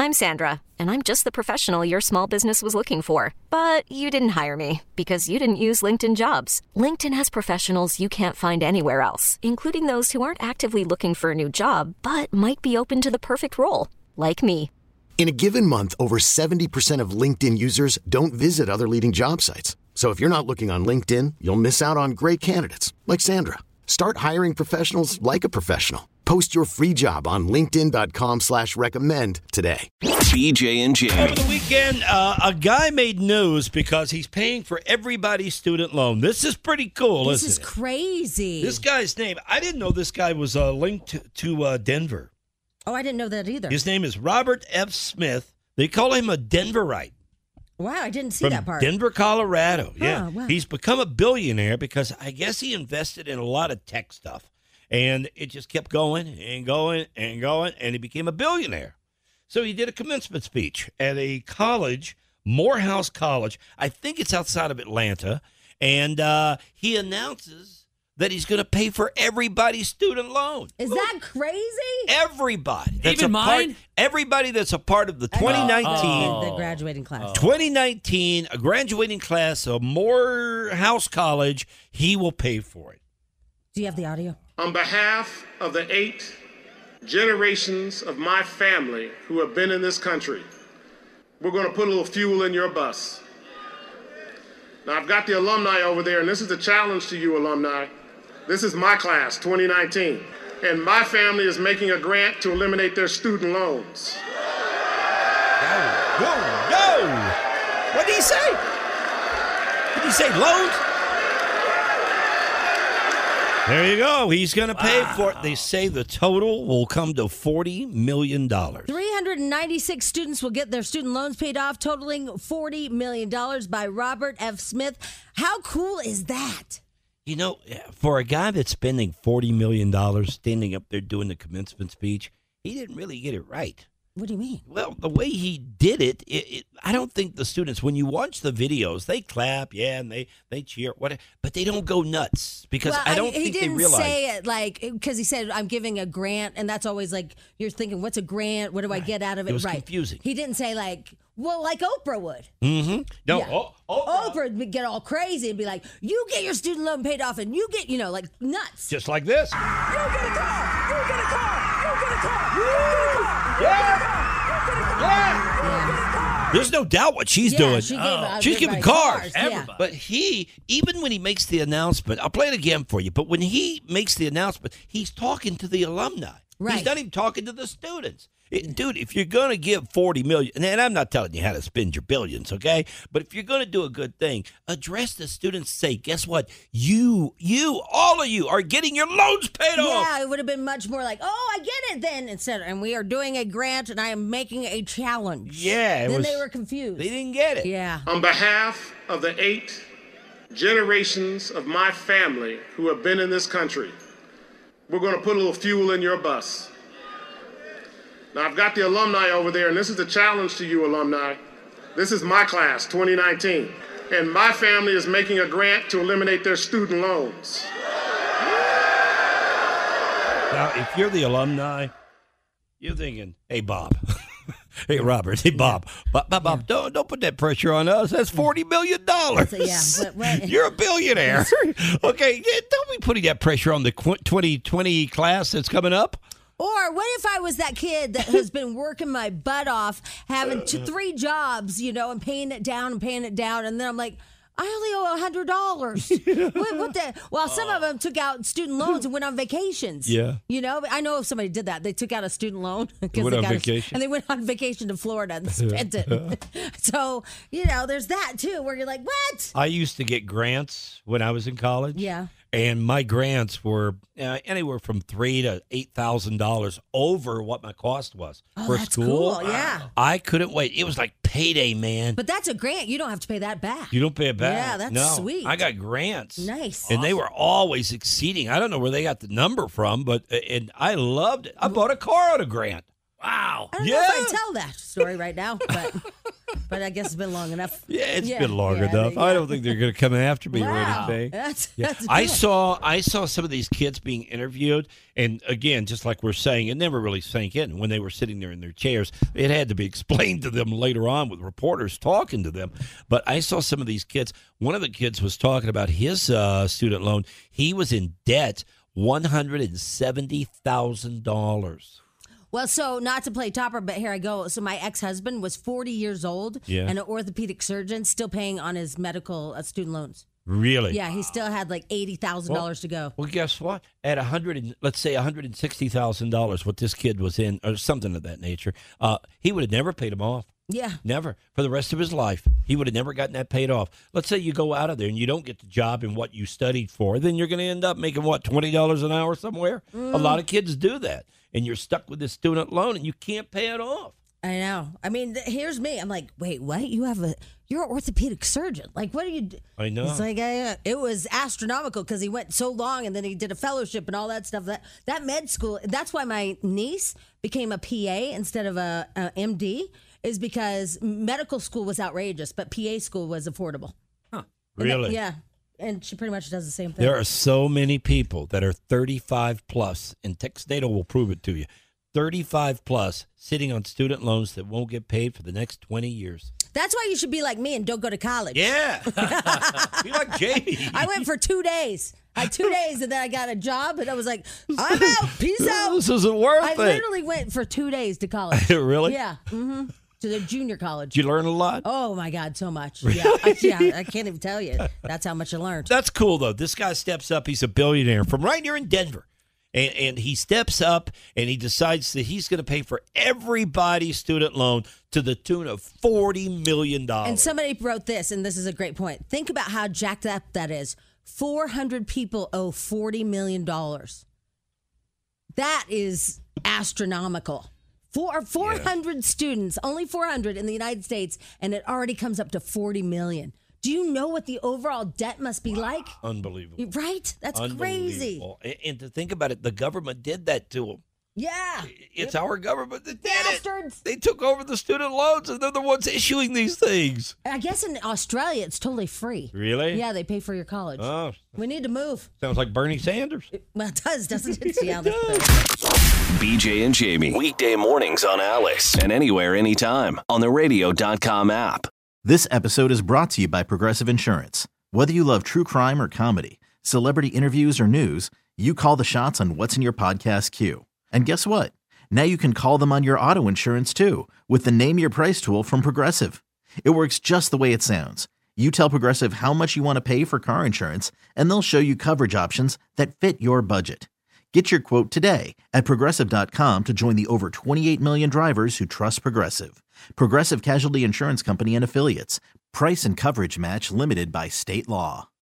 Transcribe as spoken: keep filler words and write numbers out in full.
I'm Sandra, and I'm just the professional your small business was looking for. But you didn't hire me because you didn't use LinkedIn Jobs. LinkedIn has professionals you can't find anywhere else, including those who aren't actively looking for a new job, but might be open to the perfect role, like me. In a given month, over seventy percent of LinkedIn users don't visit other leading job sites. So if you're not looking on LinkedIn, you'll miss out on great candidates like Sandra. Start hiring professionals like a professional. Post your free job on linkedin.com slash recommend today. B J and Jamie. Over the weekend, uh, a guy made news because he's paying for everybody's student loan. This is pretty cool, This isn't is it? crazy. This guy's name, I didn't know this guy was uh, linked to, to uh, Denver. Oh, I didn't know that either. His name is Robert F. Smith. They call him a Denverite. Wow, I didn't see From that part. Denver, Colorado. Yeah. Oh, wow. He's become a billionaire because I guess he invested in a lot of tech stuff. And it just kept going and going and going, and he became a billionaire. So he did a commencement speech at a college, Morehouse College. I think it's outside of Atlanta. And uh, he announces that he's going to pay for everybody's student loan. Is that crazy? Everybody. That's Even a part- mine? Everybody that's a part of the twenty nineteen Oh, the graduating class. twenty nineteen, a graduating class of Morehouse College, he will pay for it. Do you have the audio? On behalf of the eight generations of my family who have been in this country, we're going to put a little fuel in your bus. Now, I've got the alumni over there, and this is a challenge to you, alumni. This is my class, twenty nineteen, and my family is making a grant to eliminate their student loans. Whoa, whoa! What did he say? Did he say loans? There you go. He's going to pay wow. for it. They say the total will come to forty million dollars. three hundred ninety-six students will get their student loans paid off, totaling forty million dollars by Robert F. Smith. How cool is that? You know, for a guy that's spending forty million dollars standing up there doing the commencement speech, he didn't really get it right. What do you mean? Well, the way he did it, it, it, I don't think the students, when you watch the videos, they clap, yeah, and they, they cheer, whatever, but they don't go nuts because well, I don't I, think he they didn't realize. say it like, because he said, I'm giving a grant, and that's always like, you're thinking, what's a grant? What do I get out of it? It was right. confusing. He didn't say like, well, like Oprah would. Mm-hmm. No, Yeah. oh, Oprah. Oprah would get all crazy and be like, you get your student loan paid off, and you get, you know, like nuts. Just like this. You get a car! You get a car! You get a car! You get a car! Yeah! Yeah. Yeah. There's no doubt what she's Yeah, doing. she gave, uh, she's giving everybody cars. cars, yeah. But he, even when he makes the announcement, I'll play it again for you, but when he makes the announcement, he's talking to the alumni. Right. He's not even talking to the students. It, dude, if you're going to give forty million dollars, and I'm not telling you how to spend your billions, okay? But if you're going to do a good thing, address the students. Say, guess what? You, you, all of you are getting your loans paid off. Yeah, it would have been much more like, oh, I get it then. Instead, and we are doing a grant, and I am making a challenge. Yeah. It then was, they were confused. They didn't get it. Yeah. On behalf of the eight generations of my family who have been in this country, we're going to put a little fuel in your bus. Now, I've got the alumni over there, and this is a challenge to you, alumni. This is my class, twenty nineteen, and my family is making a grant to eliminate their student loans. Now, if you're the alumni, you're thinking, hey, Bob. Hey, Robert. Hey, Bob. Bob, Bob, Bob, don't, don't put that pressure on us. That's forty million dollars. So, yeah, but what- You're a billionaire. Okay, don't be putting that pressure on the twenty twenty class that's coming up. Or what if I was that kid that has been working my butt off, having two, three jobs, you know, and paying it down and paying it down, and then I'm like, I only owe a hundred dollars. what, what the? Well, some of them took out student loans and went on vacations. Yeah, you know, I know if somebody did that, they took out a student loan because went they on got vacation. A, and they went on vacation to Florida and spent it. So you know, there's that too, where you're like, what? I used to get grants when I was in college. Yeah. And my grants were uh, anywhere from three to eight thousand dollars over what my cost was Oh, for that's school. cool, yeah. I couldn't wait. It was like payday, man. But that's a grant. You don't have to pay that back. You don't pay it back. Yeah, that's no. sweet. I got grants. Nice. And they were always exceeding. I don't know where they got the number from, but and I loved it. I bought a car on a grant. Wow. I don't yeah. know if I tell that story right now, but but I guess it's been long enough. Yeah, it's Yeah, been long yeah, enough. yeah. I don't think they're going to come after me or Wow. anything. That's, Yeah. that's I good. saw I saw some of these kids being interviewed, and again, just like we're saying, it never really sank in when they were sitting there in their chairs. It had to be explained to them later on with reporters talking to them. But I saw some of these kids. One of the kids was talking about his uh, student loan. He was in debt one hundred seventy thousand dollars. Well, so not to play topper, but here I go. So my ex-husband was forty years old Yeah. and an orthopedic surgeon, still paying on his medical uh, student loans. Really? Yeah, he still had like eighty thousand dollars to go. Well, guess what? At a hundred, and let's say one hundred and sixty thousand dollars, what this kid was in, or something of that nature, uh, he would have never paid him off. Yeah. Never. For the rest of his life, he would have never gotten that paid off. Let's say you go out of there and you don't get the job in what you studied for, then you're going to end up making, what, twenty dollars an hour somewhere? Mm. A lot of kids do that. And you're stuck with this student loan and you can't pay it off. I know. I mean, th- here's me. I'm like, wait, what? You have a, you're an orthopedic surgeon. Like, what are you? d-" I know. It's like, uh, it was astronomical because he went so long and then he did a fellowship and all that stuff. That, that med school, that's why my niece became a P A instead of a, a M D, is because medical school was outrageous, but P A school was affordable. And that- Really? yeah. And she pretty much does the same thing. There are so many people that are thirty-five plus, and Texas Data will prove it to you. thirty-five plus sitting on student loans that won't get paid for the next twenty years. That's why you should be like me and don't go to college. Yeah. Be like Jamie. I went for two days. I had two days and then I got a job and I was like, I'm out. Peace out. This isn't worth I it. literally went for two days to college. Really? Yeah. Mm-hmm. To the junior college. Did you learn a lot? Oh my God, so much. Yeah. I, yeah. I can't even tell you. That's how much I learned. That's cool, though. This guy steps up. He's a billionaire from right here in Denver. And, and he steps up and he decides that he's going to pay for everybody's student loan to the tune of forty million dollars. And somebody wrote this, and this is a great point. Think about how jacked up that is. four hundred people owe forty million dollars. That is astronomical. Four, four hundred yeah. students, only four hundred in the United States, and it already comes up to forty million. Do you know what the overall debt must be wow. like? Unbelievable. Right? That's crazy. And, and to think about it, the government did that to them. Yeah. It's yep. our government that did Bastards. it. They took over the student loans, and they're the ones issuing these things. I guess in Australia, it's totally free. Really? Yeah, they pay for your college. Oh. We need to move. Sounds like Bernie Sanders. It, well, it does, doesn't it? Yeah, that's B J and Jamie, weekday mornings on Alice, and anywhere, anytime on the radio dot com app. This episode is brought to you by Progressive Insurance. Whether you love true crime or comedy, celebrity interviews or news, you call the shots on what's in your podcast queue. And guess what? Now you can call them on your auto insurance too with the Name Your Price tool from Progressive. It works just the way it sounds. You tell Progressive how much you want to pay for car insurance, and they'll show you coverage options that fit your budget. Get your quote today at Progressive dot com to join the over twenty-eight million drivers who trust Progressive. Progressive Casualty Insurance Company and Affiliates. Price and coverage match limited by state law.